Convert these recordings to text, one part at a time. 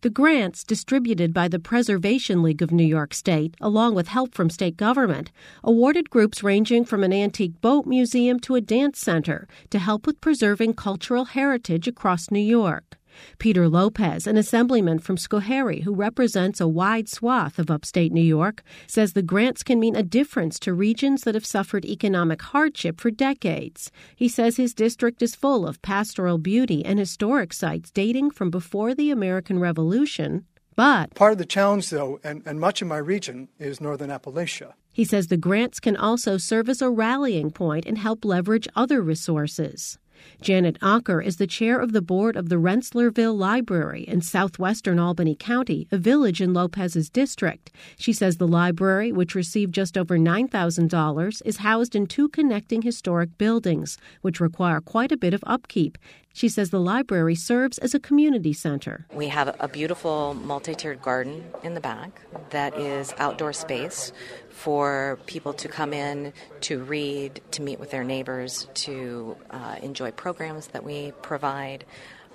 The grants, distributed by the Preservation League of New York State, along with help from state government, awarded groups ranging from an antique boat museum to a dance center to help with preserving cultural heritage across New York. Peter Lopez, an assemblyman from Schoharie who represents a wide swath of upstate New York, says the grants can mean a difference to regions that have suffered economic hardship for decades. He says his district is full of pastoral beauty and historic sites dating from before the American Revolution, but part of the challenge, though, and much of my region, is northern Appalachia. He says the grants can also serve as a rallying point and help leverage other resources. Janet Acker is the chair of the board of the Rensselaerville Library in southwestern Albany County, a village in Lopez's district. She says the library, which received just over $9,000, is housed in 2 connecting historic buildings, which require quite a bit of upkeep. She says the library serves as a community center. We have a beautiful multi-tiered garden in the back that is outdoor space for people to come in, to read, to meet with their neighbors, to enjoy programs that we provide.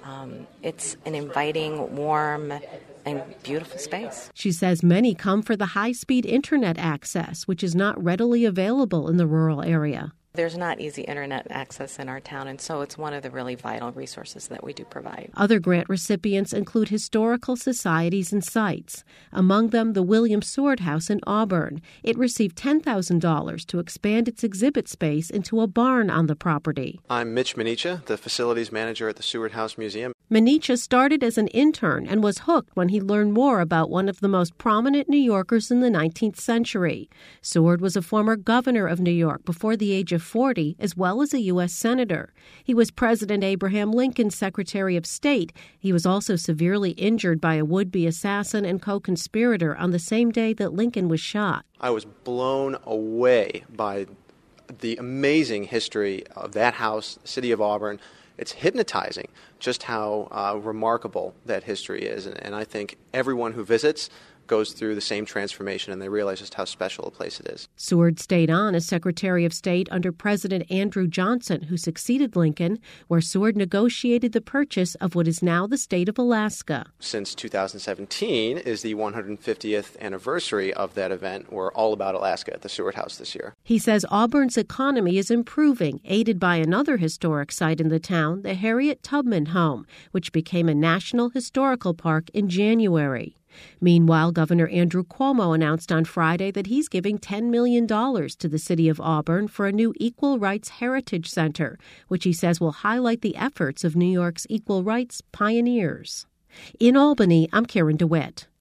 It's an inviting, warm, and beautiful space. She says many come for the high-speed internet access, which is not readily available in the rural area. There's not easy internet access in our town, and so it's one of the really vital resources that we do provide. Other grant recipients include historical societies and sites, among them the William Seward House in Auburn. It received $10,000 to expand its exhibit space into a barn on the property. I'm Mitch Manicha, the facilities manager at the Seward House Museum. Manicha started as an intern and was hooked when he learned more about one of the most prominent New Yorkers in the 19th century. Seward was a former governor of New York before the age of 40, as well as a U.S. Senator. He was President Abraham Lincoln's Secretary of State. He was also severely injured by a would-be assassin and co-conspirator on the same day that Lincoln was shot. I was blown away by the amazing history of that house, the city of Auburn. It's hypnotizing just how remarkable that history is. And I think everyone who visits goes through the same transformation, and they realize just how special a place it is. Seward stayed on as Secretary of State under President Andrew Johnson, who succeeded Lincoln, where Seward negotiated the purchase of what is now the state of Alaska. Since 2017 is the 150th anniversary of that event. We're all about Alaska at the Seward House this year. He says Auburn's economy is improving, aided by another historic site in the town, the Harriet Tubman Home, which became a National Historical Park in January. Meanwhile, Governor Andrew Cuomo announced on Friday that he's giving $10 million to the city of Auburn for a new Equal Rights Heritage Center, which he says will highlight the efforts of New York's equal rights pioneers. In Albany, I'm Karen DeWitt.